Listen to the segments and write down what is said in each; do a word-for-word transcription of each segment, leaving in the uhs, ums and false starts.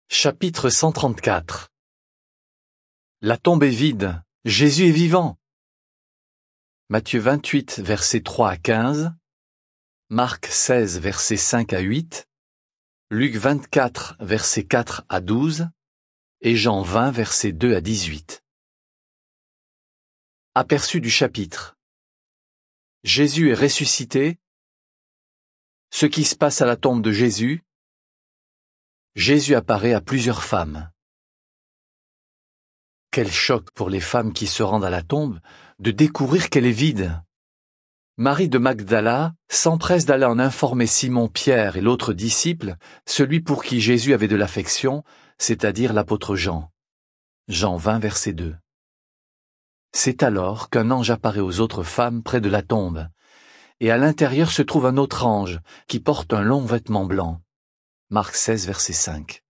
Chapitre cent trente-quatre. La tombe est vide, Jésus est vivant. Matthieu vingt-huit, versets trois à quinze, Marc seize, versets cinq à huit, Luc vingt-quatre, versets quatre à douze, et Jean vingt, versets deux à dix-huit. Aperçu du chapitre. Jésus est ressuscité. Ce qui se passe à la tombe de Jésus. Jésus apparaît à plusieurs femmes. Quel choc pour les femmes qui se rendent à la tombe de découvrir qu'elle est vide. Marie de Magdala s'empresse d'aller en informer Simon, Pierre et l'autre disciple, celui pour qui Jésus avait de l'affection, c'est-à-dire l'apôtre Jean. Jean vingt, verset deux. C'est alors qu'un ange apparaît aux autres femmes près de la tombe, et à l'intérieur se trouve un autre ange qui porte un long vêtement blanc. Marc seize, verset cinq.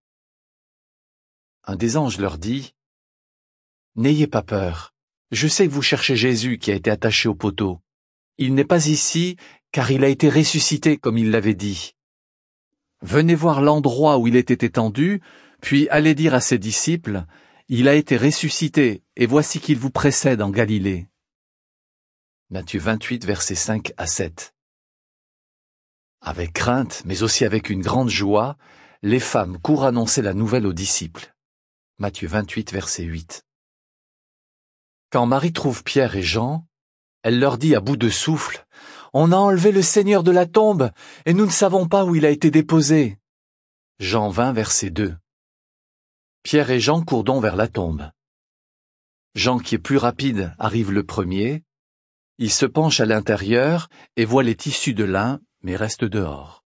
Un des anges leur dit : « N'ayez pas peur, je sais que vous cherchez Jésus qui a été attaché au poteau. Il n'est pas ici, car il a été ressuscité comme il l'avait dit. Venez voir l'endroit où il était étendu, puis allez dire à ses disciples : il a été ressuscité, et voici qu'il vous précède en Galilée. » Matthieu vingt-huit, versets cinq à sept. Avec crainte, mais aussi avec une grande joie, les femmes courent annoncer la nouvelle aux disciples. Matthieu vingt-huit, verset huit. Quand Marie trouve Pierre et Jean, elle leur dit à bout de souffle : « On a enlevé le Seigneur de la tombe, et nous ne savons pas où il a été déposé. » Jean vingt, verset deux. Pierre et Jean courent donc vers la tombe. Jean, qui est plus rapide, arrive le premier. Il se penche à l'intérieur et voit les tissus de lin, mais reste dehors.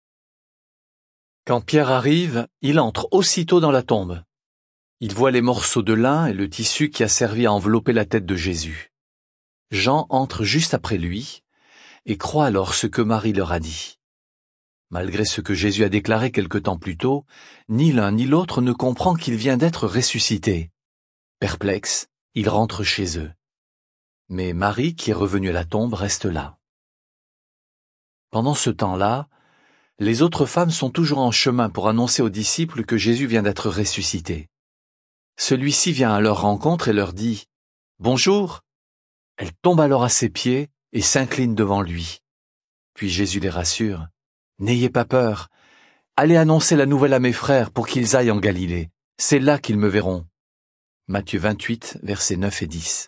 Quand Pierre arrive, il entre aussitôt dans la tombe. Il voit les morceaux de lin et le tissu qui a servi à envelopper la tête de Jésus. Jean entre juste après lui et croit alors ce que Marie leur a dit. Malgré ce que Jésus a déclaré quelque temps plus tôt, ni l'un ni l'autre ne comprend qu'il vient d'être ressuscité. Perplexe, ils rentrent chez eux. Mais Marie, qui est revenue à la tombe, reste là. Pendant ce temps-là, les autres femmes sont toujours en chemin pour annoncer aux disciples que Jésus vient d'être ressuscité. Celui-ci vient à leur rencontre et leur dit « Bonjour !» Elles tombent alors à ses pieds et s'inclinent devant lui. Puis Jésus les rassure « N'ayez pas peur, allez annoncer la nouvelle à mes frères pour qu'ils aillent en Galilée. C'est là qu'ils me verront. » Matthieu vingt-huit, versets neuf et dix.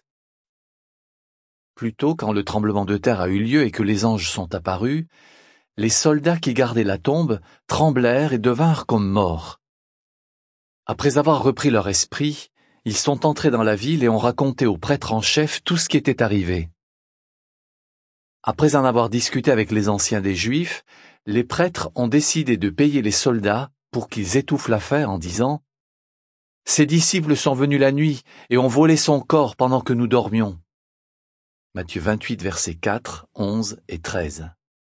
Plus tôt, quand le tremblement de terre a eu lieu et que les anges sont apparus, les soldats qui gardaient la tombe tremblèrent et devinrent comme morts. Après avoir repris leur esprit, ils sont entrés dans la ville et ont raconté aux prêtres en chef tout ce qui était arrivé. Après en avoir discuté avec les anciens des Juifs, les prêtres ont décidé de payer les soldats pour qu'ils étouffent l'affaire en disant : « Ses disciples sont venus la nuit et ont volé son corps pendant que nous dormions. » Matthieu vingt-huit, versets quatre, onze et treize.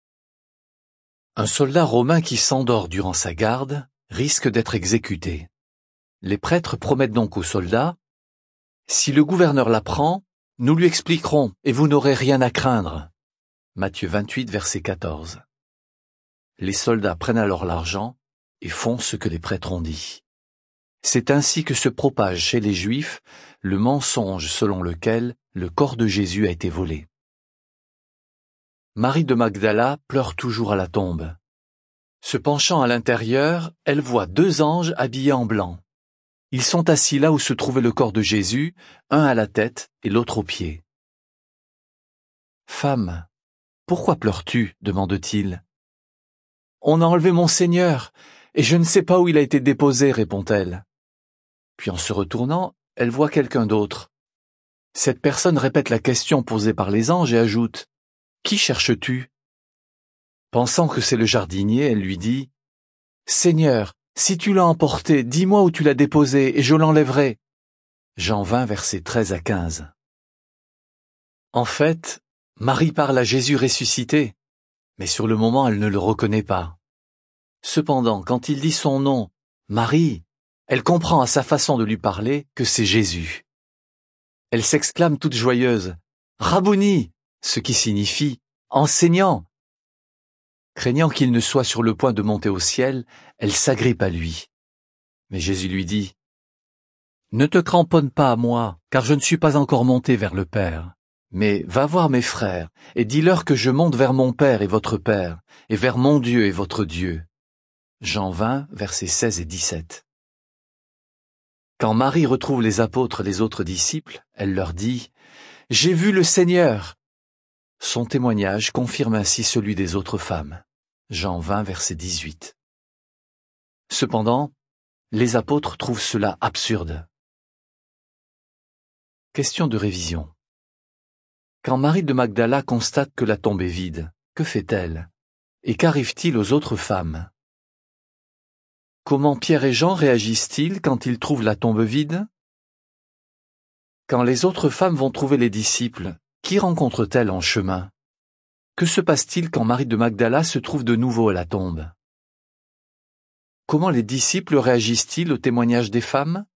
Un soldat romain qui s'endort durant sa garde risque d'être exécuté. Les prêtres promettent donc aux soldats : « Si le gouverneur l'apprend, nous lui expliquerons et vous n'aurez rien à craindre. » Matthieu vingt-huit, verset quatorze. Les soldats prennent alors l'argent et font ce que les prêtres ont dit. C'est ainsi que se propage chez les Juifs le mensonge selon lequel le corps de Jésus a été volé. Marie de Magdala pleure toujours à la tombe. Se penchant à l'intérieur, elle voit deux anges habillés en blanc. Ils sont assis là où se trouvait le corps de Jésus, un à la tête et l'autre aux pieds. « Femme, pourquoi pleures-tu ? demande-t-il. »« On a enlevé mon Seigneur, et je ne sais pas où il a été déposé, répond-elle. Puis en se retournant, elle voit quelqu'un d'autre. Cette personne répète la question posée par les anges et ajoute : « Qui cherches-tu ? » Pensant que c'est le jardinier, elle lui dit : « Seigneur, si tu l'as emporté, dis-moi où tu l'as déposé, et je l'enlèverai. » Jean vingt, versets treize à quinze. En fait, Marie parle à Jésus ressuscité, mais sur le moment elle ne le reconnaît pas. Cependant, quand il dit son nom, Marie, elle comprend à sa façon de lui parler que c'est Jésus. Elle s'exclame toute joyeuse : « Rabouni !» ce qui signifie « enseignant ». Craignant qu'il ne soit sur le point de monter au ciel, elle s'agrippe à lui. Mais Jésus lui dit, « Ne te cramponne pas à moi, car je ne suis pas encore monté vers le Père. Mais va voir mes frères, et dis-leur que je monte vers mon Père et votre Père, et vers mon Dieu et votre Dieu. » Jean vingt, versets seize et dix-sept. Quand Marie retrouve les apôtres et les autres disciples, elle leur dit, « J'ai vu le Seigneur !» Son témoignage confirme ainsi celui des autres femmes. Jean vingt, verset dix-huit. Cependant, les apôtres trouvent cela absurde. Question de révision. Quand Marie de Magdala constate que la tombe est vide, que fait-elle? Et qu'arrive-t-il aux autres femmes? Comment Pierre et Jean réagissent-ils quand ils trouvent la tombe vide? Quand les autres femmes vont trouver les disciples, qui rencontrent-elles en chemin? Que se passe-t-il quand Marie de Magdala se trouve de nouveau à la tombe? Comment les disciples réagissent-ils au témoignage des femmes?